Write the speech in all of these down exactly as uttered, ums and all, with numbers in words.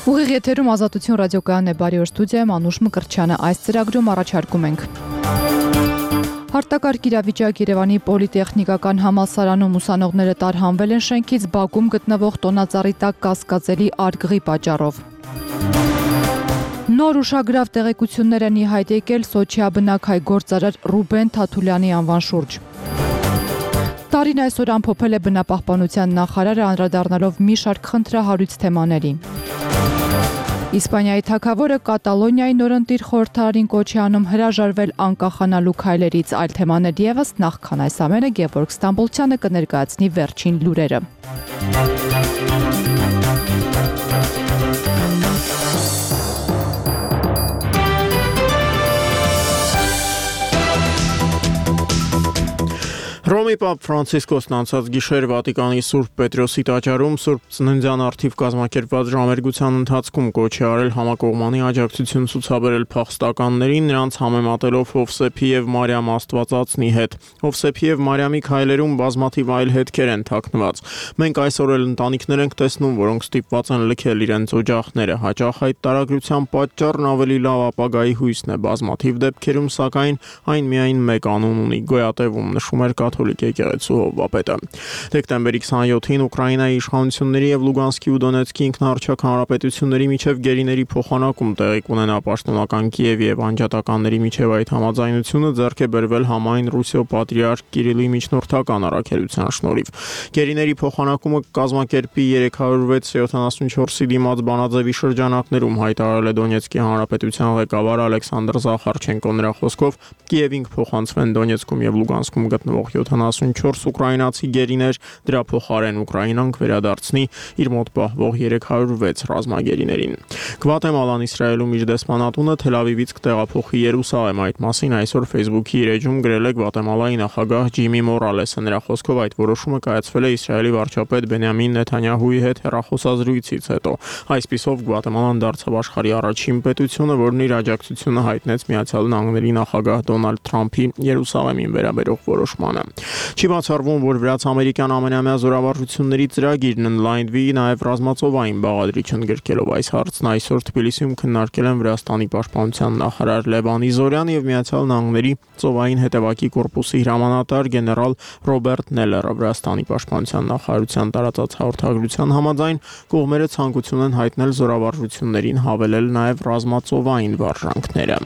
Ուղիղ եթերում Ազատություն ռադիոկայանն է, բարի օր, ստուդիայում Անուշ Մկրտչյանը։ Այս ծրագրում առաջարկում ենք Հարտակարգ իրավիճակ Երևանի պոլիտեխնիկական համալսարանում ուսանողները տարհանվել են շենքից բակում գտնվող տոնածառի տակ կասկածելի արգղի պատճառով։ Նոր ուշագրավ տեղեկություններ են ի հայտ եկել Սոչիա բնակայ գործարար Ռուբեն Թաթուլյանի անվան շուրջ։ Տարին այսօր ամփոփել է բնապահպանության նախարարը, անդրադառնալով մի շարք խնդրահարույց թեմաների։ Իսպանիայի թագավորը Կատալոնիայի նորընտիր խորհրդարին կոչ է անում հրաժարվել անկախանալու քայլերից, այլ թեմաներ ևս, նախքան այս ամենը Գևորգ Ստամբոլցյանը կներկայացնի վերջին լուրերը։ Ռոմի Պապ Ֆրանցիսկոսն անցած գիշեր Վատիկանի Սուրբ Պետրոսի տաճարում Սուրբ Ծննդյան առթիվ կազմակերպված ժամերգության ընթացքում կոչ է արել համակողմանի աջակցություն ցուցաբերել փախստականներին, նրանց համեմատելով Հովսեփի եւ Մարիամ Աստվածածնի հետ։ Հովսեփի եւ Մարիամի քայլերում բազմաթիվ այլ հետքեր են թաքնված։ Մենք այսօր էլ ընտանիքներ ենք տեսնում, որոնք ստիպված են լքել իրենց օջախները։ Հաճախ այդ տարագրության պատճառն ավելի լավ ապագայի հույսն է։ Բազմաթիվ դեպքերում, սակայն, այն միայն մեկ անուն ունի՝ գոյատևում, նշում էր Կաթոլիկ եկեղեցու հովվապետը։ Դեկտեմբերի քսաներկուին Ուկրաինայի իշխանությունների եւ Լուգանսկի ու Դոնեցկի ինքնահռչակ հանրապետությունների միջև գերիների փոխանակում տեղի կունենա պաշտոնական Կիևի եւ անջատականների միջև այդ համաձայնությունը ձեռք է բերվել համայն Ռուսիո պատրիարք Կիրիլի միջնորդական առաքելության շնորհիվ։ Գերիների փոխանակումը կազմակերպի երեք հարյուր վեց յոթանասունչորսի դիմաց բանաձևի շրջանակներում, հայտարարել է Դոնեցկի հանրապետության ղեկավար Ալեքսանդր Զախարչենկոն։ Նրա խոսքով Կիևին կփոխանցվեն Դոնեցկում եւ Լուգանսկում գտնվող յոթանասունչորս ուկրաինացի գերիներ, դրա փոխարեն Ուկրաինան կվերադարձնի իր մոտ պահվող երեք հարյուր վեց ռազմագերիներին։ Գվատեմալան Իսրայելում իր դեսպանատունը Թել Ավիվից կտեղափոխի Երուսաղեմ, այդ մասին այսօր Facebook-ի իր էջում գրել է Գվատեմալայի նախագահ Ջիմի Մորալեսը։ Նրա խոսքով այդ որոշումը կայացվել է Իսրայելի վարչապետ Բենյամին Նեթանյահուի հետ հեռախոսազրույցից հետո։ Այսպիսով Գվատեմալան դարձավ աշխարհի առաջին պետությունը, որն իր աջակցությունը հայտնեց Միացյալ Նահանգների նախագահ Դոնալդ Թրամփի Երուսաղեմին վերաբերող որոշմանը։ Չի բացառվում, որ վրաց-ամերիկյան ամենամյա զորավարժությունների ծրագիրն ընդլայնվի նաև ռազմածովային բաղադրիչ ընդգրկելով։ Այս հարցն այսօր Թբիլիսիում քննարկել են Վրաստանի պաշտպանության նախարար Լևան Իզորյանը եւ Միացյալ Նահանգների ծովային հետևակի կորպուսի հրամանատար գեներալ Ռոբերտ Նելերը։ Վրաստանի պաշտպանության նախարարության տարածած հաղորդագրության համաձայն կողմերը ցանկություն են հայտնել զորավարժություններին հավելել նաև ռազմածովային վարժանքները։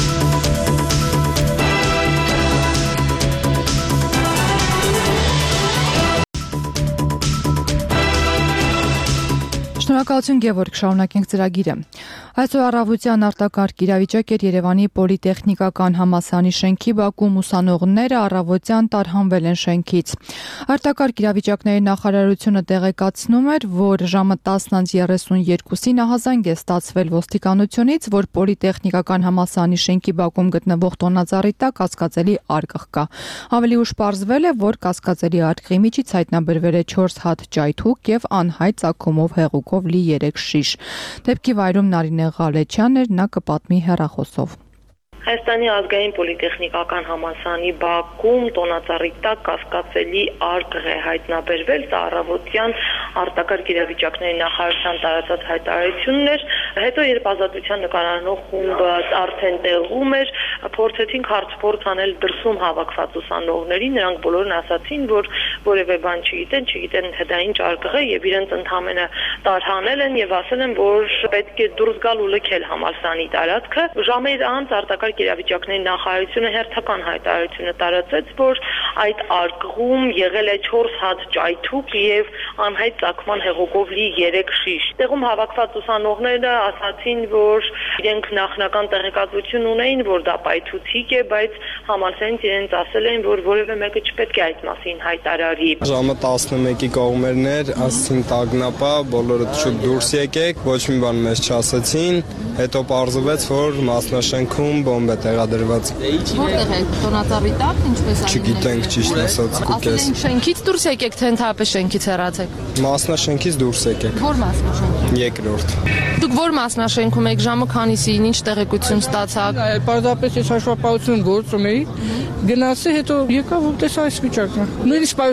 Շնորհակալություն Գևորգ, շարունակենք ծրագիրը։ Այսօր առավոտյան արտակարգ իրավիճակ էր Երևանի պոլիտեխնիկական համալսարանի շենքի բակում ուսանողները առավոտյան տարհանվել են շենքից։ Արտակարգ իրավիճակների նախարարությունը տեղեկացնում էր, որ ժամը տասն երեսունյոթին ահազանգ է ստացվել ոստիկանությունից, որ պոլիտեխնիկական համալսարանի շենքի բակում գտնվող տոնածառի տակ կասկածելի արգղ կա։ Ավելի ուշ պարզվել է, որ կասկածելի արգղի միջից հայտնաբերվել է չորս հատ ճայթուկ եւ անհայտ ծագումով հեղուկով լի երեք շիշ։ Դեպքի վայրում Նարինե Ղալեչյանն էր, նա կպատմի հեռախոսով։ Հայաստանի ազգային պոլիտեխնիկական համալսարանի բակում տոնածառի տակ կասկածելի արգղ է հայտնաբերվել, սա առավոտյան արտակարգ իրավիճակների նախարարության տարածած հայտարարությունն էր, հետո երբ ազատության նկարանող խումբը արդեն տեղում էր, փորձեցին հարց-փորձ անել դրսում հավաքված ուսանողներին, նրանք բոլորն ասացին, որ որևէ բան չգիտեն, չգիտեն թե դա ինչ արգղ է եւ իրենց ընդհանրապես տարհանել են եւ ասել են, որ պետք է դուրս գալ ու լքել համալսարանի տարածքը։ Ժամեր անց արտակարգ իրավիճակների նախարարությունը հերթական հայտարարությունը տարածեց, որ այդ արգղում եղել է չորս հատ ճայթուկ եւ անհայտ ծագման հեղուկով լի երեք շիշ։ Տեղում հավաքված ուսանողները ասացին, որ իրենք նախնական տեղեկատվություն ունեին, որ դա պայթուցիկ է, բայց համալսարանից իրենց ասել են, որ որևէ մեկը չպետք է այդ մասին հայտարարի։ Ժամը տասնմեկի կողմերն էր, ասացին տագնապա, բոլորը շուտ դուրս եկեք, ոչ մի բան մեզ չասեցին, հետո պարզվեց, որ մասնաշենքում բոմբ է տեղադրված։ Որտեղ է տոնածառի տակ, ինչպես այն։ Չգիտենք ճիշտ ասած։ Ասել են շենքից դուրս եկեք, թե ընդհանրապես շենքից հեռացեք։ Մասնաշենքից դուրս եկեք։ Որ մասնաշենք։ Երկրորդ։ Դուք որ մասնաշենքում եք, ժամը քանիսին, ինչ տեղեկություն ստացաք։ Պարզապես ես հաշվապահություն գործում էի, գնացի, հետո եկա ու տեսա այս վիճակը։ Նույնիսկ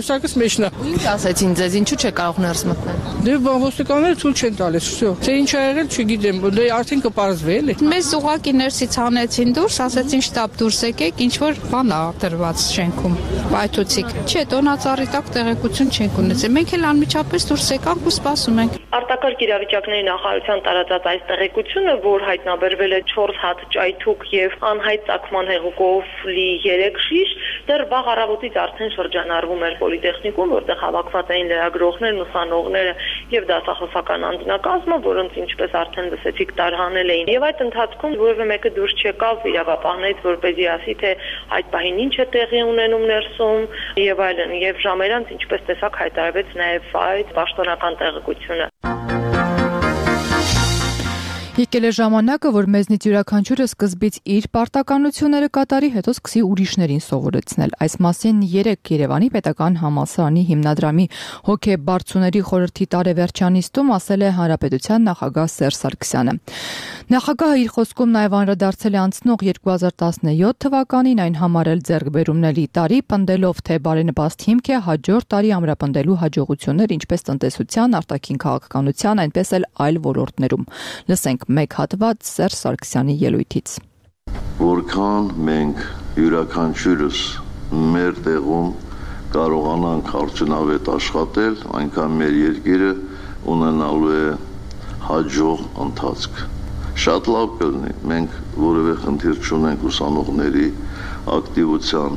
գործակից մեջն է։ Ինչ ասեցին ձեզ, ինչու՞ չէ կարող ներս մտնել։ Դե ոստիկանները ցույց չեն տալիս, всё։ Թե ինչ ա եղել, չգիտեմ, դե արդեն կպարզվի էլի։ Մեզ ուղակի ներսից հանեցին դուրս, ասեցին շտապ դուրս եկեք, ինչ որ բան ա դրված շենքում։ Բայթուցիկ։ Չէ, տոնածառի տակ տեղեկություն չենք ունեցել։ Մենք էլ անմիջապես դուրս եկանք ու սպասում ենք։ Արտակարգ իրավիճակների նախարարության տարածած այս տեղեկությունը, որ հայտնաբերվել է չորս հատ ճայթուկ եւ անհայտ ծագման հեղուկով լի երեք շիշ, դեռ վաղ առավոտից արդեն շրջանառվում էր պոլիտեխնիկում, որտեղ հավաքված էին լրագրողներն, ուսանողները եւ դասախոսական անձնակազմը, որոնց ինչպես արդեն լսեցիք տարհանել էին։ Եվ այդ ընթացքում որևէ մեկը դուրս չեկավ իրավապահներից, որպեսզի ասի, թե այդ պահին ինչ է տեղի ունենում ներսում եւ այլն, եւ ժամեր անց ինչպես տեսակ հայտարարվեց նաեւ այդ պաշտոնական տեղեկությունը։ Եկել է ժամանակը, որ մեզնից յուրաքանչյուրը սկզբից իր պարտականությունները կատարի, հետո սկսի ուրիշներին սովորեցնել։ Այս մասին երեկ Երևանի Պետական համալսարանի հիմնադրամի հոգեբարձուների խորհրդի տարեվերջանիստում ասել է Հանրապետության նախագահ Սերժ Սարգսյանը։ Նախագահը իր խոսքում նաև անդրադարձել է անցնող երկու հազար տասնյոթ թվականին, այն համարել ձեռքբերումների տարի, պնդելով, թե բարենպաստ հիմք է հաջորդ տարի ամրապնդելու հաջողություններ ինչպես տնտեսության, արտաքին քաղաքականության, այնպես էլ այլ ոլորտներում։ Լսենք մեկ հատված Սերժ Սարգսյանի ելույթից։ Որքան մենք յուրաքանչյուրս մեր տեղում կարողանանք արդյունավետ աշխատել, այնքան մեր երկիրը ունենալու է հաջող ընթացք։ Շատ լավ կլինի, մենք որևէ խնդիր չունենք ուսանողների ակտիվության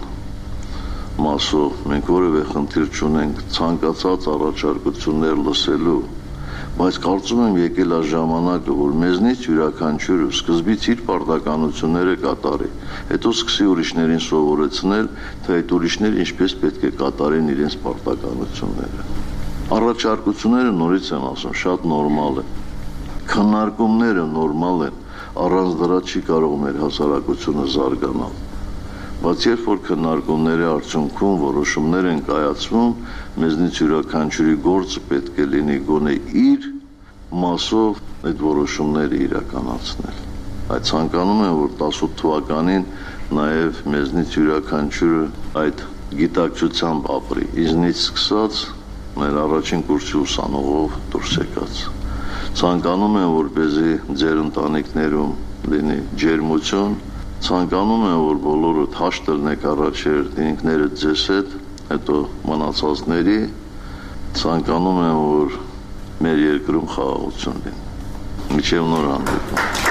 մասով, մենք որևէ խնդիր չունենք ցանկացած առաջարկություններ լսելու, բայց կարծում եմ եկել է ժամանակը, որ մեզնից յուրաքանչյուրը սկզբից իր պարտականությունները կատարի, հետո սկսի ուրիշներին սովորեցնել, թե այդ ուրիշները ինչպես պետք է կատարեն իրենց պարտականությունները։ Առաջարկությունները նորից եմ ասում, շատ նորմալ է։ Քննարկումները նորմալ են, առանց դրա չի կարող մեր հասարակությունը զարգանալ։ Բայց երբ որ քննարկումների արդյունքում որոշումներ են կայացվում, մեզնից յուրաքանչյուրի գործը պետք է լինի գոնե իր մասով այդ որոշումները իրականացնել։ Այդ ցանկանում եմ, որ տասնութ թվականին նաև մեզնից յուրաքանչյուրը այդ գիտակցությամբ ապրի, ինձնից սկսած մեր առաջին կուրսի ուսանողով դուրս եկած։ Ցանկանում եմ, որպեսզի ձեր ընտանիքներում լինի ջերմություն, ցանկանում եմ, որ բոլորդ հաշտ ելնեք առաջերտ ինքներդ ձեզ հետ, հետո մնացածների, ցանկանում եմ, որ մեր երկրում խաղաղություն լինի։ Մինչև նոր հանդիպում։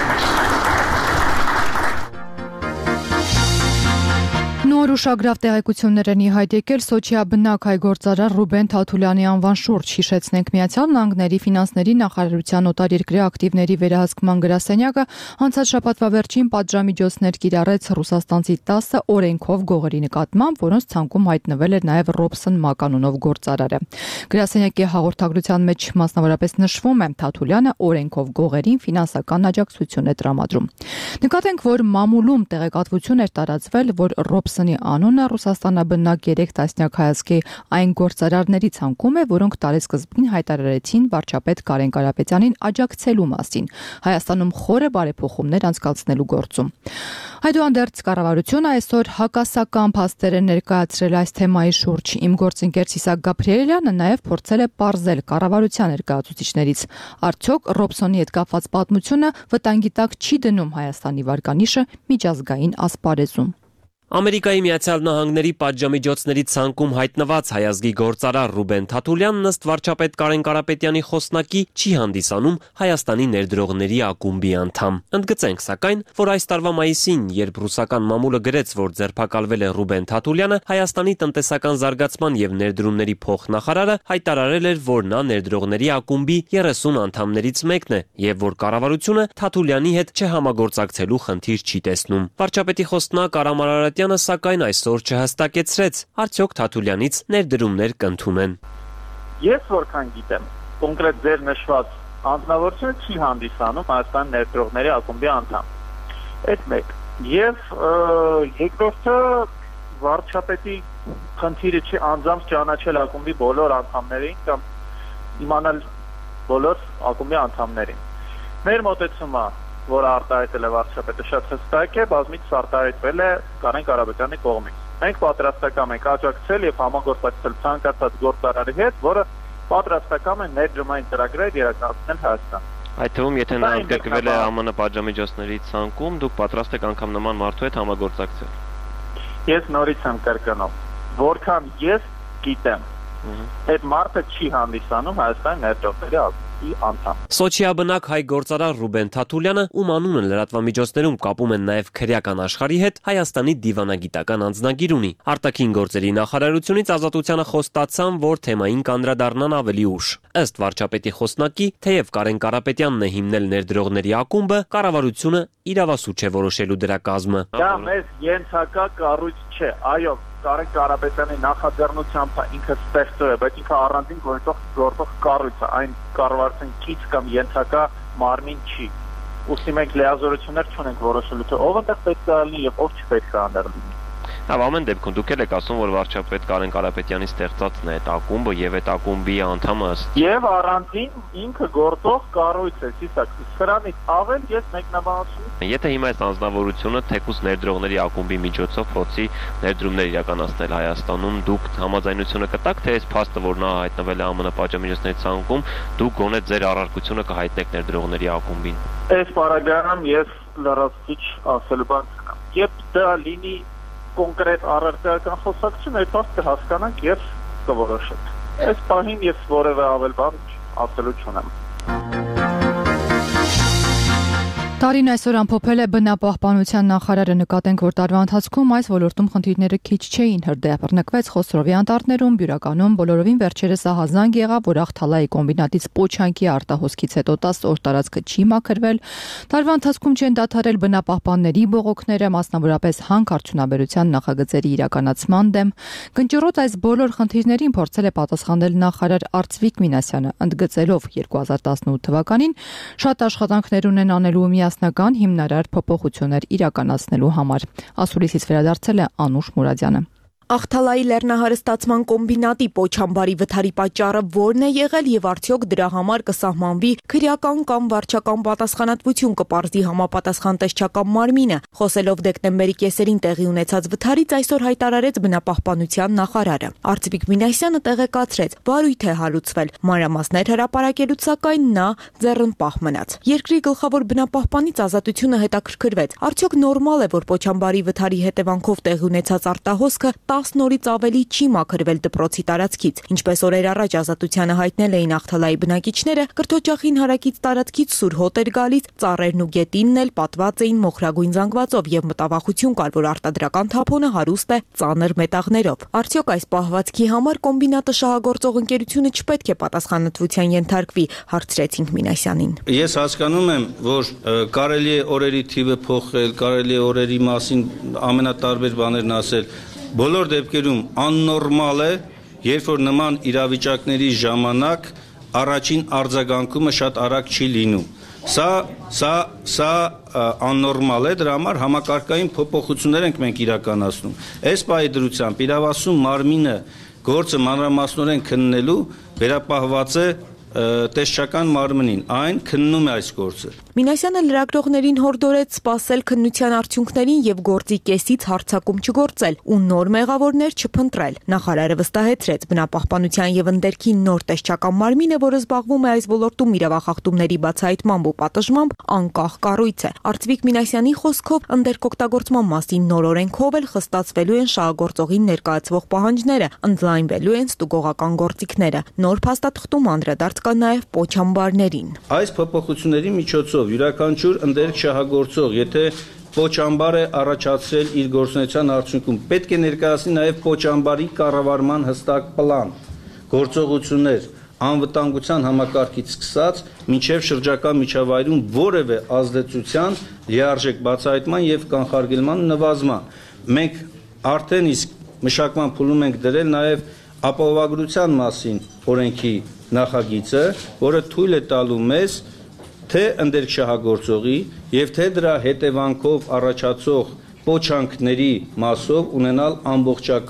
Նոր ուշագրավ տեղեկություններ են ի հայտ եկել Սոչիա բնակ հայ գործարար Ռուբեն Թաթուլյանի անվան շուրջ։ Հիշեցնենք, Միացյալ Նահանգների ֆինանսների նախարարության օտարերկրյա ակտիվների վերահսկման գրասենյակը անցած շաբաթվա վերջին պատժամիջոցներ կիրառեց ռուսաստանցի տասը օրենքով գողերի նկատմամբ, որոնց ցանկում հայտնվել էր նաև Ռոբսոն Մականունով գործարարը։ Գրասենյակի հաղորդագրության մեջ մասնավորապես նշվում է, Թաթուլյանը օրենքով գողերին ֆինանսական աջակցություն է տրամադրում։ Նկատենք, որ մամուլում տեղեկատվություն էր տարածվել, որ Ռոբսոնի անունը Ռուսաստանաբնակ երեք տասնյակ հայազգի այն գործարարների ցանկում է, որոնք տարեսկզբին հայտարարեցին վարչապետ Կարեն Կարապետյանին աջակցելու մասին Հայաստանում խորը բարեփոխումներ անցկացնելու գործում։ Այդուհանդերձ կառավարությունը այսօր հակասական փաստեր է ներկայացրել այս թեմայի շուրջ։ Իմ գործընկեր Սիսակ Գաբրիելյանը նաև փորձել է պարզել կառավարության ներկայացուցիչներից, արդյոք Ռոբսոնի հետ կապված պատմությունը վտանգի տակ չի դնում Հայաստանի վարկանիշը միջազգային ասպարեզում։ Ամերիկայի Միացյալ Նահանգների պատժամիջոցների ցանկում հայտնված հայազգի գործարար Ռուբեն Թաթուլյանն ըստ վարչապետ Կարեն Կարապետյանի խոսնակի չի հանդիսանում Հայաստանի ներդրողների ակումբի անդամ։ Ընդգծենք սակայն, որ այս տարվա մայիսին, երբ ռուսական մամուլը գրեց, որ ձերբակալվել է Ռուբեն Թաթուլյանը, Հայաստանի տնտեսական զարգացման եւ ներդրումների փոխնախարարը հայտարարել էր, որ նա ներդրողների ակումբի երեսուն անդամներից մեկն է եւ որ կառավարությունը Թաթուլյանի հետ չհամագործակցելու խնդիր չի տեսնում։ Վարչապետի խոսնակ Արամ Արարատյանը սակայն այսօր չհստակեցրեց, արդյոք Թաթուլյանից ներդրումներ կընդունեն։ Ես որքան գիտեմ, կոնկրետ ձեր նշված անձնավորությունը չի հանդիսանում Հայաստան ներդրողների ակումբի անդամ։ Այդ մեկ։ Եվ երկրորդը վարչապետի խնդիրը չի անձամբ ճանաչել ակումբի բոլոր անդամներին կամ իմանալ բոլոր ակումբի անդամներին։ Մեր մոտեցումը, որը արտահայտել է վարչապետը, շատ հստակ է, բազմիցս արտահայտվել է Կարեն Կարապետյանի կողմից։ մենք պատրաստական ենք աջակցել եւ համագործակցել ցանկացած գործարարի հետ, որը պատրաստական է ներդրումային ծրագրեր իրականացնել Հայաստան։ Այդ թվում, եթե նա ընդգրկվել է Է Մ Ն պատժամիջոցների ցանկում, դուք պատրաստ եք անգամ նման մարդու հետ համագործակցել։ Ես նորից եմ կրկնում, որքան ես գիտեմ, այդ մարդը չի հանդիսանում Հայաստանի ներդրողների ակումբի անդամ։ Սոչիաբնակ հայ գործարար Ռուբեն Թաթուլյանը, ում անունը լրատվամիջոցներում կապում են նաև քրեական աշխարհի հետ, Հայաստանի դիվանագիտական անձնագիր ունի։ Արտաքին գործերի նախարարությունից Ազատությանը խոստացան, որ թեմային կանդրադառնան ավելի ուշ։ Ըստ վարչապետի խոսնակի, թեև Կարեն Կարապետյանն է հիմնել ներդրողների ակումբը, կառավարությունը իրավասու չէ որոշելու դրա կազմը։ Դա մեզ ենթակա կառույց չէ, այո, Կարեն Կարապետյանի նախաձեռնությամբ ինքը ստեղծել է, բայց ինքը առանձին գործող գործող կառույց է, այն կառավարության կից կամ ենթակա մարմին չի։ Ուստի մենք լիազորություններ չունենք որոշելու, թե ով այնտեղ պետք է լինի եւ ով չպետք է այնտեղ լինի։ Հավ ամեն դեպքում դուք եք ասում, որ վարչապետ Կարեն Կարապետյանի ստեղծածն է այդ ակումբը եւ այդ ակումբի անդամը եւ առանձին ինքը գործող կառույց է, իսկակ սրանից ավել ես մեկնաբանություն։ Եթե հիմա այս անձնավորությունը թեկուզ ներդրողների ակումբի միջոցով փորձի ներդրումներ իրականացնել Հայաստանում, դուք համաձայնությունը կտաք, թե այս փաստը, որ նա հայտնվել է Է Մ Ն պատժամիջոցների ցանկում, դուք գոնե ձեր առարկությունը կհայտնեք ներդրողների ակումբին։ Այս պարագայում ես լրացուցիչ ասելու բան չկա։ Երբ դա լինի կոնկրետ առարկայական խոսակցություն, այդ փաստը հասկանանք եւ կորոշենք։ Այս պահին ես որևէ ավել բան ասելու չունեմ։ Տարին այսօր ամփոփել է բնապահպանության նախարարը, նկատենք, որ տարվա ընթացքում այս ոլորտում խնդիրները քիչ չէին, հրդեհ Խոսրովի անտառներում, Բյուրականում բոլորովին վերջերս ահազանգ եղավ, որ Ախթալայի կոմբինատից պոչանքի արտահոսքից հետո տասը օր տարածքը չի մաքրվել։ Տարվա ընթացքում չեն դադարել բնապահպանների բողոքները, մասնավորապես հանքարդյունաբերության նախագծերի իրականացման դեմ։ Կնճռոտ այս բոլոր խնդիրներին փորձել է պատասխանել նախարար Արծվիկ Մինասյանը, ընդգծելով երկու հազար տասնութ թվականին շատ աշխատանքներ ունեն անելու միասնական հիմնարար փոփոխություններ իրականացնելու համար։ Ասուլիսից վերադարձել է Անուշ Մուրադյանը։ Ախթալայի լեռնահարստացման կոմբինատի պոչամբարի վթարի պատճառը որն է եղել եւ արդյոք դրա համար կսահմանվի քրեական կամ վարչական պատասխանատվություն կպարզի համապատասխան տեսչական մարմինը։ Խոսելով դեկտեմբերի կեսերին տեղի ունեցած վթարից այսօր հայտարարեց բնապահպանության նախարարը։ Արծվիկ Մինասյանը տեղեկացրեց, վարույթ է հալուցվել, մանրամասներ հրապարակելուց սակայն նա ձեռնպահ մնաց։ Երկրի գլխավոր բնապահպանից Ազատությունը հետաքրքրվեց, արդյոք նորմալ է, որ պոչամբարի վթարի հետևանքով տեղի ունեցած արտահոսքը տասն օրից ավելի չի մաքրվել դպրոցի տարածքից։ Ինչպես օրեր առաջ Ազատությանը հայտնել էին Ախթալայի բնակիչները, կրթօջախին հարակից տարածքից սուր հոտ էր գալիս, ծառերն ու գետինն էլ պատված էին մոխրագույն զանգվածով եւ մտավախություն կար, որ արտադրական թափոնը հարուստ է ծանր մետաղներով։ Արդյոք այս պահվածքի համար կոմբինատը շահագործող ընկերությունը չպետք է պատասխանատվության ենթարկվի, հարցրեցինք Մինասյանին։ Ես հասկանում եմ, որ կարելի է օրերի թիվը փոխել, կարելի է օրերի մասին ամենատարբեր բաներն ասել։ Բոլոր դեպքերում աննորմալ է, երբ որ նման իրավիճակների ժամանակ առաջին արձագանքումը շատ արագ չի լինում։ Սա սա սա աննորմալ է, դրա համար համակարգային փոփոխություններ ենք մենք իրականացնում։ Այս պահի դրությամբ իրավասու մարմինը գործը մանրամասնորեն քննելու վերապահված է տեսչական մարմնին, այն քննում է այս գործը։ Մինասյանը լրագրողներին հորդորեց սպասել քննության արդյունքներին եւ գործի կեսից հարձակում չգործել ու նոր մեղավորներ չփնտրել։ Նախարարը վստահեցրեց, բնապահպանության եւ ընդերքի նոր տեսչական մարմինը, որը զբաղվում է այս ոլորտում իրավախախտումների բացահայտմամբ ու պատժմամբ, անկախ կառույց է։ Արծվիկ Մինասյանի խոսքով ընդերք օգտագործման մասին նոր օրենքով էլ խստացվելու են շահագործողին ներկայացվող պահանջները, ընդլայնվելու են ստուգողական գործիքները։ Նոր փաստաթղթում անդրադարձ կա նաև պոչամբարներին։ Այս փոփոխությունների միջոցով յուրաքանչյուր ընդերք շահագործող, եթե պոչամբար է առաջացրել իր գործունեության արդյունքում, պետք է ներկայացնի նաև պոչամբարի կառավարման հստակ պլան, գործողություններ, անվտանգության համակարգից սկսած մինչև շրջակա միջավայրում որևէ ազդեցության լիարժեք բացահայտման եւ կանխարգելման նվազման։ Մենք արդեն իսկ մշակման փուլում ենք դրել նաև ապահովագրության մասին օրենքի նախագիծը, որը թույլ է տալու մեզ թե ընդերք շահագործողի եւ թե դրա հետևանքով առաջացող պոչանքների մասով ունենալ ամբողջական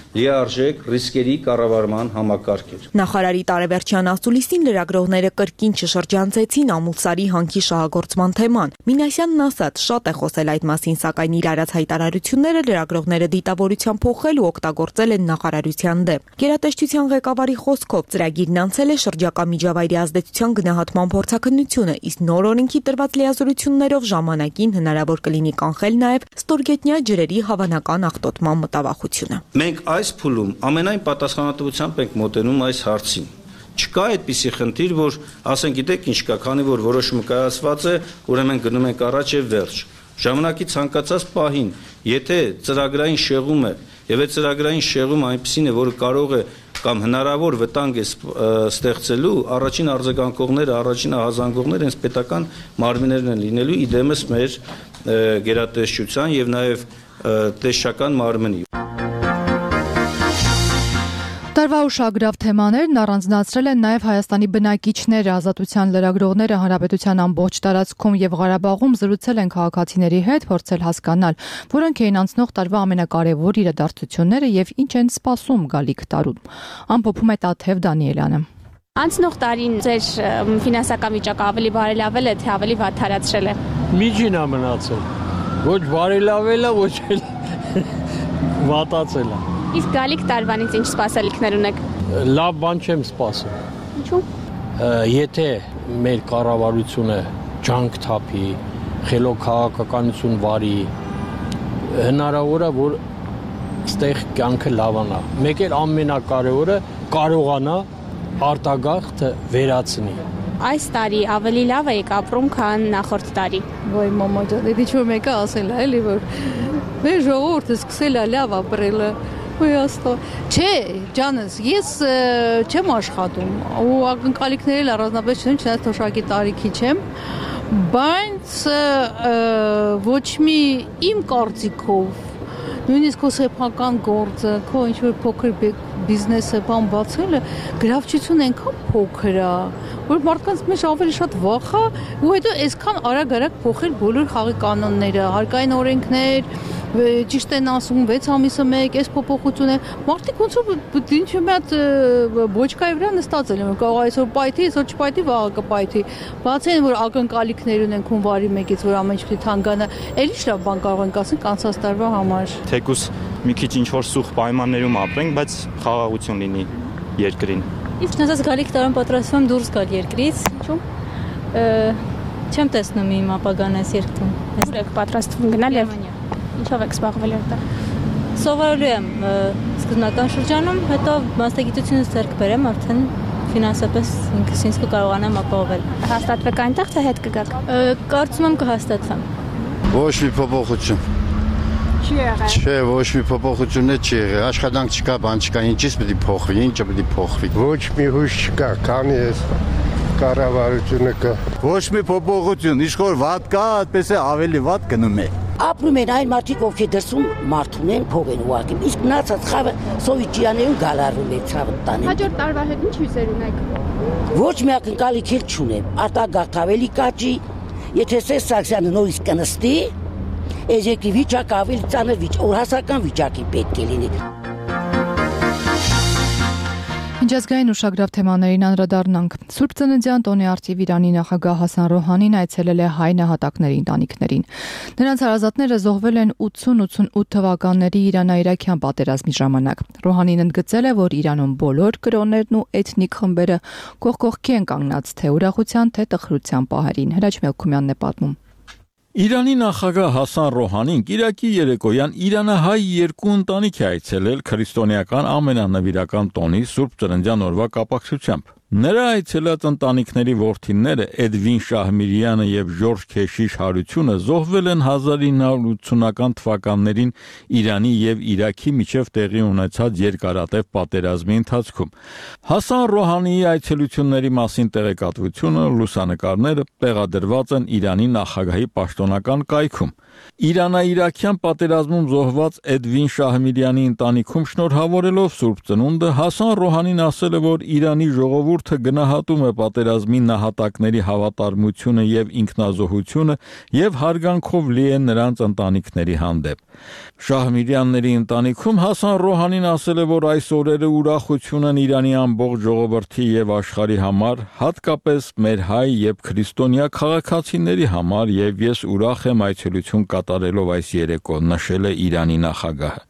լիարժեք ռիսկերի կառավարման համակարգ էր։ Նախարարի տարեվերջյան ասուլիսին լրագրողները կրկին չշրջանցեցին Ամուլսարի հանքի շահագործման թեման։ Մինասյանն ասաց, շատ է խոսել այդ մասին, սակայն իր արած հայտարարությունները լրագրողները դիտավորության փոխել ու օգտագործել են նախարարության դեմ։ Գերատեսչության ղեկավարի խոսքով ծրագիրն անցել է շրջակա միջավայրի ազդեցության գնահատման փորձաքննությունը, իսկ նոր օրենքի տրված լիազորություններով ժամանակին հնարավոր կլինի կանխել նաև ստորգետնյա ջրերի հավանական աղտոտման մտավախությունը։ Մենք այս փուլում ամենայն պատասխանատվությամբ ենք մոտենում այս հարցին։ Չկա այդպիսի խնդիր, որ ասեն, գիտեք ինչ կա, քանի որ որոշումը կայացված է, ուրեմն գնում ենք առաջ եւ վերջ։ Ժամանակի ցանկացած պահին, եթե ծրագրային շեղում է, եւ այդ ծրագրային շեղումը այնպեսին է, որը կարող է կամ հնարավոր վտանգ է ստեղծելու, առաջին արձագանքողները, առաջին ահազանգողները հենց պետական մարմիններն են լինելու, իդեմս մեր գերատեսչության եւ նաեւ տեսչական մարմնի։ Տարվա ուշագրավ թեմաներն առանձնացրել են նաև Հայաստանի բնակիչները, ազատության լրագրողները հանրապետության ամբողջ տարածքում եւ Ղարաբաղում զրուցել են քաղաքացիների հետ, փորձել հասկանալ, որոնք էին անցնող տարվա ամենակարևոր իրադարձությունները եւ ինչ են սպասում գալիք տարում։ Ամփոփում է Տաթև Դանիելյանը։ Անցնող տարին ձեր ֆինանսական վիճակը ավելի բարելավել է, թե ավելի վատթարացրել է։ Միջին է մնացել։ Ոչ բարելավել է, ոչ էլ վատացել է։ Իսկ գալիք տարվանից ինչ սպասելիքներ ունեք։ Լավ բան չեմ սպասում։ Ինչու՞։ Եթե մեր կառավարությունը ջանք թափի, խելոք քաղաքականություն վարի, հնարավոր է, որ ստեղ կյանքը լավանա։ Մեկ էլ ամենակարևորը կարողանա արտագաղթը վերացնի։ Այս տարի ավելի լավ եք ապրում, քան նախորդ տարի։ Ոյ մամա ջան, դե ինչ որ մեկը ասել է, էլի որ մեր ժողովուրդը սկսել է լավ ապրել։ Ոյ աստո։ Չէ, ջանս, ես չեմ աշխատում ու ակնկալիքների առանձնապես չեմ, չնայած թոշակի տարիքի չեմ, բայց ոչ մի իմ կարծիքով նույնիսկ քո սեփական գործը, քո ինչ-որ փոքր բիզնեսը բան բացելը գրավչություն այնքան փոքր է, որ մարդկանց մեջ ավելի շատ վախ է, ու հետո այսքան արագ-արագ փոխել բոլոր խաղի կանոնները, հարկային օրենքներ, ճիշտ են ասում վեց ամիսը մեկ, այս փոփոխությունը, մարդիկ ոնց որ ինչ-որ մի հատ բոճկայի վրա նստած են, կարող այսօր պայթի, այսօր չպայթի, վաղը կպայթի, բացի այն որ ակնկալիքներ ունենք հունվարի մեկից, որ ամեն ինչ պիտի թանկանա, էլի շատ բան կարող ենք ասենք անցած տարվա համար։ Թեկուզ մի քիչ ինչ-որ սուղ պայմաններում ապրենք, բայց խաղաղություն լինի երկրին։ Իսկ նույնիսկ գալիք տարում պատրաստվում դուրս գալ երկրից։ Ինչու՞։ Չեմ տեսնում իմ ապագան այս երկրում։ Ուր եք պատրաստվում գնալ եւ ինչով եք զբաղվել այդտեղ։ Սովորելու եմ սկզբնական շրջանում, հետո մասնագիտությունից ձեռք բերեմ, արդեն ֆինանսապես ինքս ինձ կկարողանամ ապահովել։ Հաստատվեք այնտեղ, թե հետ կգաք։ Կարծում եմ կհաստատվեմ։ Ոչ մի փոփոխություն։ Չի եղել։ Չէ, ոչ մի փոփոխություն չի եղել։ Աշխատանք չկա, բան չկա, ինչից պետք է փոխվի, ինչը պետք է փոխվի։ Ոչ մի հույս չկա, քանի էս կառավարությունը կա։ Ոչ մի փոփոխություն, ինչ որ վատ կա, այդպես է ավելի վատ գնում է։ Ապրում են այն մարդիկ, ովքեր դրսում մարդ ունեն, փող են ուղարկում։ Իսկ մնացած խավը սովետյաներուն գալարում է ցավը տանեն։ Հաջորդ տարվա հետ ինչ հույսեր ունեք։ Ոչ մի ակնկալիք էլ չունեմ։ Արտագաղթ ավելի կաճի, եթե Սերժ Սարգսյանը նորից կնստի, այս երկրի վիճակը ավելի ծանր վիճակ, օրհասական վիճակի պետք է լինի։ Միջազգային ուշագրավ թեմաներին անդրադառնանք։ Սուրբ Ծննդյան տոնի առթիվ Իրանի նախագահ Հասան Ռոհանին այցելել է հայ նահատակների ընտանիքներին։ Նրանց հարազատները զոհվել են ութսուն ութսունութ թվականների Իրանա-իրաքյան պատերազմի ժամանակ։ Ռոհանին ընդգծել է, որ Իրանում բոլոր կրոններն ու էթնիկ խմբերը կողք կողքի են կանգնած թե ուրախության, թե տխրության պահերին։ Հրաչ Մելքումյանն է պատմում։ Իրանի նախագահ Հասան Ռոհանին կիրակի երեկոյան իրանահայ երկու ընտանիք է այցելել քրիստոնեական ամենանվիրական տոնի Սուրբ Ծննդյան օրվա կապակցությամբ։ Նրա այցելած ընտանիքների որդիները Էդվին Շահմիրյանը եւ Ժորժ Քեշիշ Հարությունը զոհվել են հազար ինը հարյուր ութսունական թվականներին Իրանի եւ Իրաքի միջև տեղի ունեցած երկարատև պատերազմի ընթացքում։ Հասան Ռոհանիի այցելությունների մասին տեղեկատվությունը, լուսանկարները տեղադրված են Իրանի նախագահի պաշտոնական կայքում։ Իրանա-իրաքյան պատերազմում զոհված Էդվին Շահմիրյանի ընտանիքում շնորհավորելով Սուրբ Ծնունդը Հասան Ռոհանին ասել է, որ Իրանի ժողովուրդը գնահատում է պատերազմի նահատակների հավատարմությունը եւ ինքնազոհությունը եւ հարգանքով լի է նրանց ընտանիքների հանդեպ։ Շահմիրյանների ընտանիքում Հասան Ռոհանին ասել է, որ այս օրերը ուրախություն են Իրանի ամբողջ ժողովրդի եւ աշխարհի համար, հատկապես մեր հայ եւ քրիստոնյա քաղաքացիների համար, եւ ես ուրախ եմ այցելություն կատարելով այս երեկո, նշել է Իրանի նախագահը։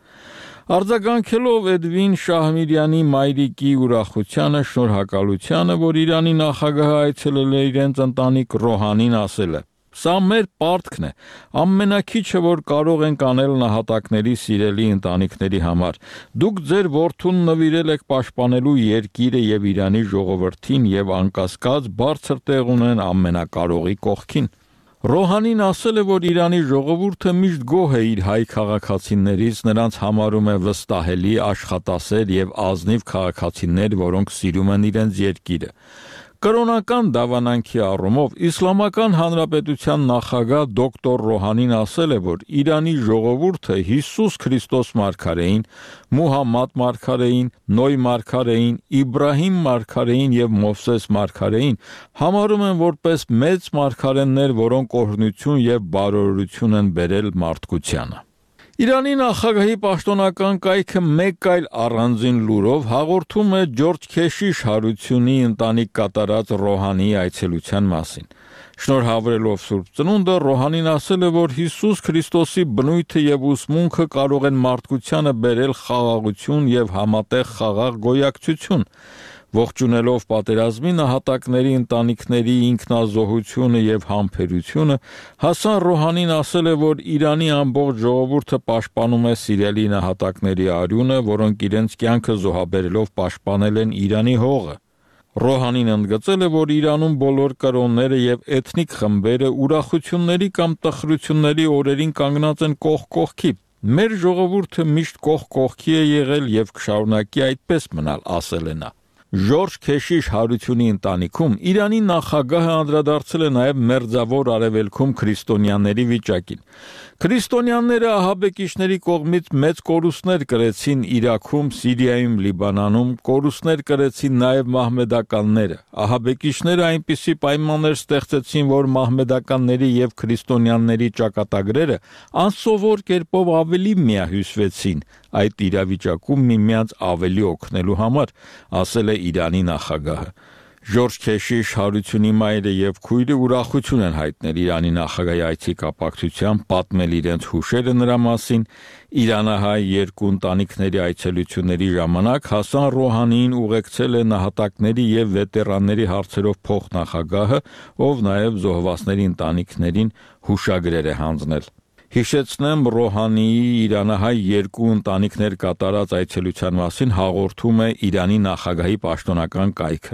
Արձագանքելով Էդվին Շահմիրյանի մայրիկի ուրախությանը, շնորհակալությանը, որ Իրանի նախագահը այցելել է իրենց ընտանիք, Ռոհանին ասել է. Սա մեր պարտքն է, ամենակիչը, որ կարող ենք անել նահատակների սիրելի ընտանիքների համար։ Դուք ձեր որդուն նվիրել եք պաշտպանելու երկիրը եւ Իրանի ժողովրդին եւ անկասկած բարձր տեղ ունեն ամենակարողի կողքին։ Ռոհանին ասել է, որ Իրանի ժողովուրդը միշտ գոհ է իր հայ քաղաքացիներից, նրանց համարում է վստահելի, աշխատասեր եւ ազնիվ քաղաքացիներ, որոնք սիրում են իրենց երկիրը։ Կրոնական դավանանքի առումով Իսլամական Հանրապետության նախագահ դոկտոր Ռոհանին ասել է, որ Իրանի ժողովուրդը Հիսուս Քրիստոս մարգարեին, Մուհամմադ մարգարեին, Նոյ մարգարեին, Իբրահիմ մարգարեին եւ Մովսես մարգարեին համարում են որպես մեծ մարգարեներ, որոնք օրհնություն եւ բարօրություն են բերել մարդկությանը։ Իրանի նախագահի պաշտոնական կայքը մեկ այլ առանձին լուրով հաղորդում է Ջորջ Քեշիշ Հարությունի ընտանիք կատարած Ռոհանի այցելության մասին։ Շնորհավորելով Սուրբ Ծնունդը Ռոհանին ասել է, որ Հիսուս Քրիստոսի բնույթը եւ ուսմունքը կարող են մարդկությանը բերել խաղաղություն եւ համատեղ խաղաղ գոյակցություն։ Ողջունելով պատերազմի նահատակների ընտանիքների ինքնազոհությունը եւ համբերությունը, Հասան Ռոհանին ասել է, որ Իրանի ամբողջ ժողովուրդը պաշտպանում է սիրելի նահատակների արյունը, որոնք իրենց կյանքը զոհաբերելով պաշտպանել են Իրանի հողը։ Ռոհանին ընդգծել է, որ Իրանում բոլոր կրոնները եւ էթնիկ խմբերը ուրախությունների կամ տխրությունների օրերին կանգնած են կողք կողքի։ Մեր ժողովուրդը միշտ կողք կողքի է եղել եւ կշարունակի այդպես մնալ, ասել է նա։ Ջորջ Քեշիշ Հարությունի ընտանիքում Իրանի նախագահը անդրադարձել է նաև մերձավոր արևելքում քրիստոնյաների վիճակին։ Քրիստոնյաները ահաբեկիչների կողմից մեծ կորուստներ կրեցին Իրաքում, Սիրիայում, Լիբանանում, կորուստներ կրեցին նաև մահմեդականները։ Ահաբեկիչները այնպիսի պայմաններ ստեղծեցին, որ մահմեդականների եւ քրիստոնյաների ճակատագրերը անսովոր կերպով ավելի միահյուսվեցին։ Այդ իրավիճակում միմյանց ավելի օգնելու համար, ասել է Իրանի նախագահը։ Ջորջ Քեշիշ Հարությունի մայրը եւ քույրը ուրախություն են հայտնել Իրանի նախագահի այցի կապակցությամբ, պատմել իրենց հուշերը նրա մասին։ Իրանահայ երկու ընտանիքների այցելությունների ժամանակ Հասան Ռոհանին ուղեկցել է նահատակների եւ վետերանների հարցերով փոխնախագահը, ով նաեւ զոհվածների ընտանիքներին հուշագրեր է հանձնել։ Հիշեցնեմ, Ռոհանիի իրանահայ երկու ընտանիքներ կատարած այցելության մասին հաղորդում է Իրանի նախագահի պաշտոնական կայքը։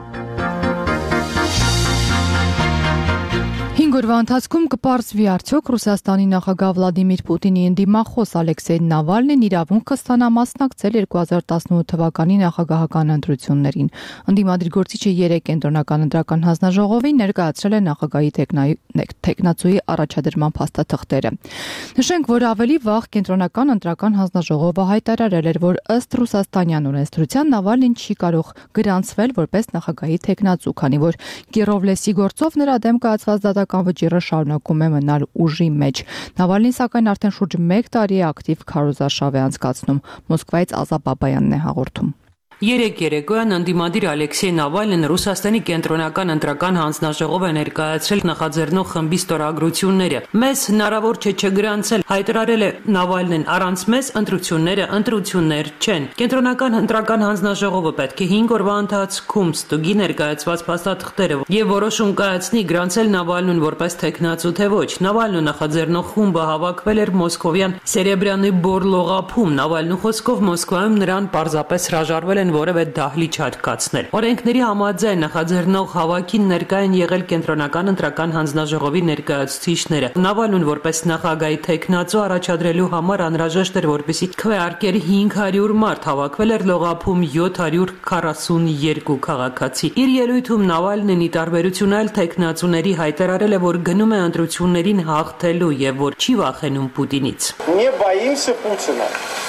Հինգ օրվա ընթացքում կպարզվի արդյոք Ռուսաստանի նախագահ Վլադիմիր Պուտինի ընդդիմախոս Ալեքսեյ Նավալնին իրավունք կստանա մասնակցել երկու հազար տասնութ թվականի նախագահական ընտրություններին։ Ընդդիմադիր գործիչը երեք կենտրոնական ընտրական հանձնաժողովին ներկայացրել է նախագահի թեկնածուի առաջադրման փաստաթղթերը։ Նշենք, որ ավելի վաղ կենտրոնական ընտրական հանձնաժողովը հայտարարել էր, որ ըստ ռուսաստանյան օրենսդրության Նավալնին չի կարող գրանցվել որպես նախագահի թեկնածու, քանի որ Կիրովլեսի գործով նրա դեմ կայացված դատական վճիռը շարունակում է մնալ ուժի մեջ։ Նավալնին սակայն արդեն շուրջ մեկ տարի է ակտիվ քարոզարշավ է անցկացնում։ Մոսկվայից Ազա Բաբայանն է հաղորդում։ Երեք երեկոյան ընդդիմադիր Ալեքսեյ Նավալնին Ռուսաստանի կենտրոնական ընտրական հանձնաժողով է ներկայացրել նախաձեռնող խմբի ստորագրությունները։ Մեզ հնարավոր չէ չգրանցել, հայտարարել է Նավալնին, առանց մեզ ընտրությունները ընտրություններ չեն։ Կենտրոնական ընտրական հանձնաժողովը պետք է հինգ օրվա ընթացքում ստուգի ներկայացված փաստաթղթերը եւ որոշում կայացնի գրանցել Նավալնին որպես թեկնածու թե ոչ։ Նավալնու նախաձեռնող խումբը հավաքվել էր մոսկովյան Սերեբրյանի բոր լողափում։ Նավալնու խոսքով Մոսկվայում նրան պարզապես հրաժարվել են են որևէ դահլիճ հատկացնել։ Օրենքների համաձայն նախաձեռնող հավաքին ներկա են եղել կենտրոնական ընտրական հանձնաժողովի ներկայացուցիչները։ Նավալուն որպես նախագահի թեկնածու առաջադրելու համար անհրաժեշտ էր, որպեսզի քվեարկեր հինգ հարյուր մարդ, հավաքվել էր լողափում յոթ հարյուր քառասունյոթ քաղաքացի։ Իր ելույթում Նավալնին ի տարբերություն այլ թեկնածուների հայտարարել է, որ գնում է ընտրություններին հաղթելու եւ որ չի վախենում Պուտինից։ Не боимся Путина.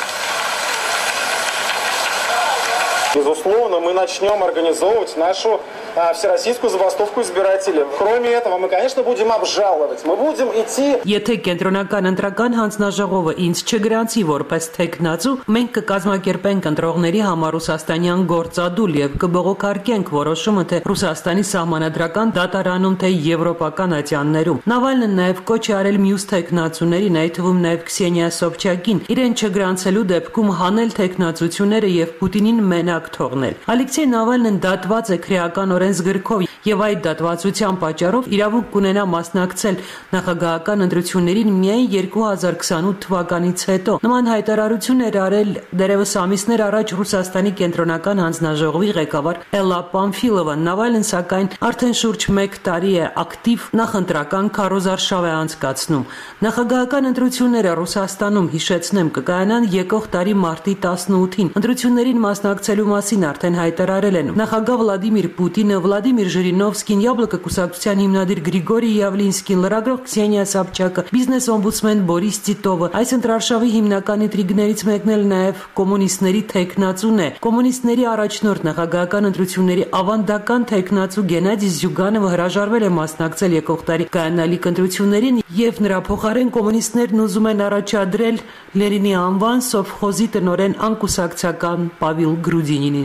Безусловно, мы начнем организовывать нашу а, всероссийскую забастовку избирателей. Кроме этого, мы, конечно, будем обжаловать. Мы будем идти... Եթե կենտրոնական ընտրական հանձնաժողովը ինձ չգրանցի որպես թեկնածու, մենք կկազմակերպենք ընտրողների համար ռուսաստանյան գործադուլ եւ կբողոքարկենք որոշումը թե Ռուսաստանի սահմանադրական դատարանում թե եվրոպական ատյաններում։ Նավալնին նաեւ կոչ է արել մյուս թեկնածուներին, այդ թվում նաեւ Քսենիա Սոբչակին, իրեն չգրանցելու դեպքում հանել թեկնածությունները եւ Պուտինին մենակ թողնել։ Ալեքսեյ Նավալնին դատված է քրեական օրենսգրքով եւ այդ դատվածության պատճառով իրավունք կունենա մասնակցել նախագահական ընտրություններին միայն երկու հազար քսանութ թվականից հետո։ Նման հայտարարություն էր արել դերևս ամիսներ առաջ Ռուսաստանի կենտրոնական հանձնաժողովի ղեկավար Էլլա Պամֆիլովը։ Նավալնին սակայն արդեն շուրջ մեկ տարի է ակտիվ նախընտրական քարոզարշավ է անցկացնում։ Նախագահական ընտրությունները Ռուսաստանում, հիշեցնեմ, կկայանան եկող տարի մարտի տասնութին։ Ընտրություններին մասնակցելու մասին արդեն հայտարարել են նախագահ Վլադիմիր Պուտինը, Վլադիմիր Ժիրինովսկին, Յաբլոկը կուսակցության հիմնադիր Գրիգորի Յավլինսկին, լրագրող Քսենիա Սաբչակը, բիզնես օմբուդսմեն Բորիս Տիտովը։ Այս ընտրարշավի հիմնական ինտրիգներից մեկն էլ նաև կոմունիստների թեկնածուն է։ Կոմունիստների առաջնորդ նախագահական ընտրությունների ավանդական թեկնածու Գենադի Զյուգանովը հրաժարվել է մասնակցել եկող տարի կայանալիք ընտրություններին եւ նրա փոխարեն կոմունիստներն ուզում են առաջադրել Լենինի անվան սովխոզի տնօրեն անկուսակցական Պավիլ Գրուդինինին։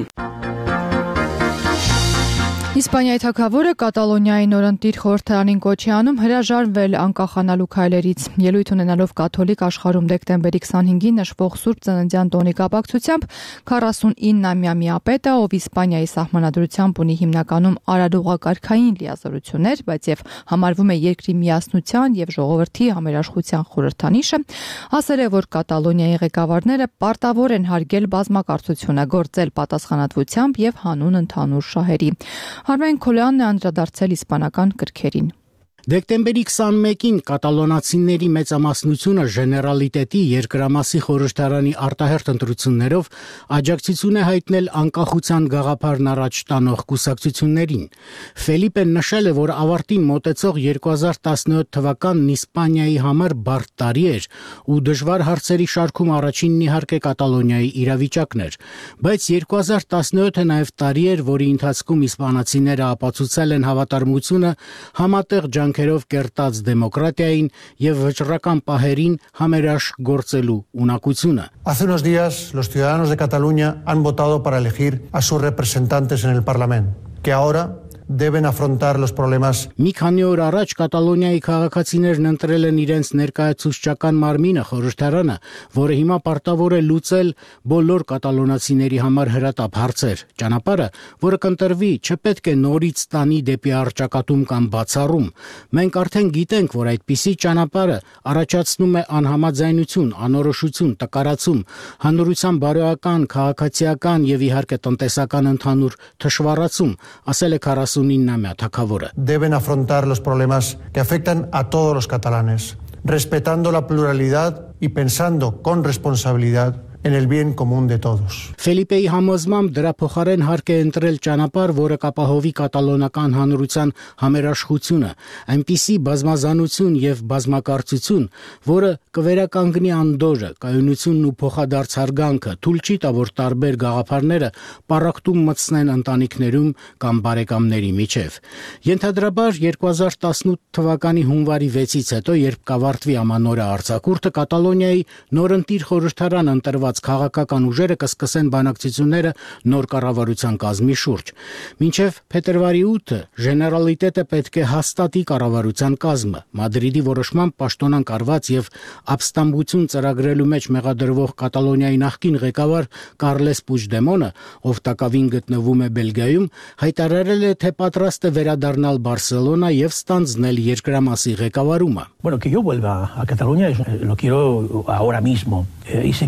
Իսպանիայի թագավորը Կատալոնիայի նորընտիր խորհրդարանին կոչ է անում հրաժարվել անկախանալու քայլերից։ Ելույթ ունենալով կաթոլիկ աշխարհում դեկտեմբերի քսանհինգին նշվող Սուրբ Ծննդյան տոնի կապակցությամբ քառասունիննամյա միապետը, ով Իսպանիայի սահմանադրությամբ ունի հիմնականում արարողակարգային լիազորություններ, բայց եւ համարվում է երկրի միասնության եւ ժողովրդի համերաշխության խորհրդանիշը, ասել է, որ Կատալոնիայի ղեկավարները պարտավոր են հարգել բազմակարծությունը, գործել պատասխանատվությամբ եւ հանուն ընդհանուր շահերի։ Արմեն Քոլյանն է անդրադարձել իսպանական կրքերին։ Դեկտեմբերի քսանմեկին կատալոնացիների մեծամասնությունը Ժեներալիտետի երկրամասի խորհրդարանի արտահերթ ընտրություններով աջակցություն է հայտնել անկախության գաղափարն առաջ տանող կուսակցություններին։ Ֆելիպեն նշել է, որ ավարտին մոտեցող երկու հազար տասնյոթ թվականն Իսպանիայի համար բարդ տարի էր ու դժվար հարցերի շարքում առաջինն իհարկե Կատալոնիայի իրավիճակն էր, բայց երկու հազար տասնյոթը նաև տարի էր, որի ընթացքում իսպանացիները ապացուցել են հավատարմությունը համատեղ ջանքերով կերտած դեմոկրատիային եւ վճռական պահերին համերաշխ գործելու ունակությունը։ Hace unos días los ciudadanos de Cataluña han votado para elegir a sus representantes en el Parlamento, que ahora deben afrontar los problemas. Մի քանի օր առաջ Կատալոնիայի քաղաքացիներն ընտրել են իրենց ներկայացուցչական մարմինը խորհրդարանը, որը հիմա պարտավոր է լուծել բոլոր կատալոնացիների համար հրատապ հարցեր։ Ճանապարհը, որը կընտրվի, չպետք է նորից տանի դեպի առճակատում կամ բացառում։ Մենք արդեն գիտենք, որ այդպիսի ճանապարհը առաջացնում է անհամաձայնություն, անորոշություն, տկարացում, հանրության բարոյական, քաղաքացիական եւ իհարկե տնտեսական ընդհանուր թշվառացում, ասել է քառասունիննամյա թագավորը։ Deben afrontar los problemas que afectan a todos los catalanes, respetando la pluralidad y pensando con responsabilidad en el bien común de todos. Ֆելիպեի համոզմամբ դրա փոխարեն հարկ է ընտրել ճանապարհ, որը կապահովի կատալոնական հանրության համերաշխությունը, այնպիսի բազմազանություն եւ բազմակարծություն, որը կվերականգնի անդորրը, կայունությունն ու փոխադարձ հարգանքը, թույլ չի տա, որ տարբեր գաղափարները պառակտում մտցնեն ընտանիքներում կամ բարեկամների միջև։ Ենթադրաբար երկու հազար տասնութ թվականի հունվարի վեցից հետո, երբ կավարտվի ամանորը արձակուրդը, Կատալոնիայի նորընտիր խորհրդարան ընտրված քաղաքական ուժերը կսկսեն բանակցությունները նոր կառավարության կազմի շուրջ։ Մինչև փետրվարի ութը Ժեներալիտետը պետք է հաստատի կառավարության կազմը։ Մադրիդի որոշմամբ պաշտոնանկ արված եւ ապստամբություն ծրագրելու մեջ մեղադրվող Կատալոնիայի նախկին ղեկավար Կարլես Պուջդեմոնը, ով տակավին գտնվում է Բելգիայում, հայտարարել է, թե պատրաստ է վերադառնալ Բարսելոնա եւ ստանձնել երկրամասի ղեկավարումը։ Bueno, que yo vuelva a Cataluña lo quiero ahora mismo y sería una buena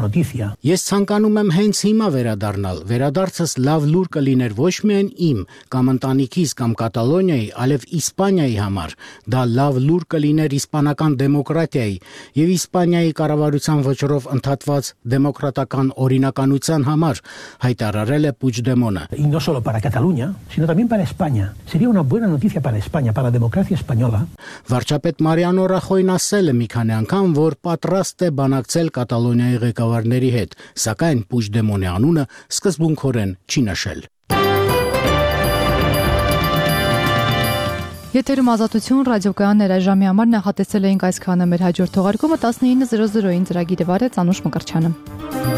noticia. Ես ցանկանում եմ հենց հիմա վերադառնալ։ Վերադարձս լավ լուր կլիներ ոչ միայն իմ կամ ընտանիքիս կամ Կատալոնիայի, այլև Իսպանիայի համար։ Դա լավ լուր կլիներ իսպանական դեմոկրատիայի եւ Իսպանիայի կառավարության վճռով ընդհատված դեմոկրատական օրինականության համար, հայտարարել է Puigdemont-ը։ Y no solo para Cataluña, sino también para España. Sería una buena noticia para España, para la democracia española. Վարչապետ Մարիանո Ռախոյն ասել է մի քանի անգամ, որ պատրաստ է բանակցել Կատալոնիայի ղեկավարների հետ, սակայն Puigdemont-ի անունը սկզբունքորեն չի նշել։ Եթերում ազատություն ռադիոկայան ներաժամի համար նախատեսել էինք այսքանը, մեր հաջորդ թողարկումը տասնինը զրո զրոյին ծրագիրը վարեց Անուշ Մկրտչյանը։